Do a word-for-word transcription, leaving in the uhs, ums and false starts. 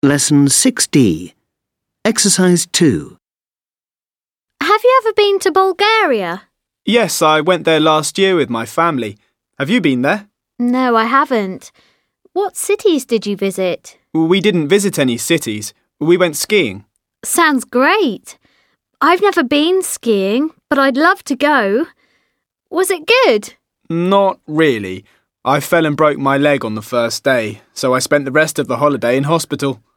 Lesson six D. Exercise two. Have you ever been to Bulgaria? Yes, I went there last year with my family. Have you been there? No, I haven't. What cities did you visit? We didn't visit any cities. We went skiing. Sounds great. I've never been skiing, but I'd love to go. Was it good? Not really. I fell and broke my leg on the first day, so I spent the rest of the holiday in hospital.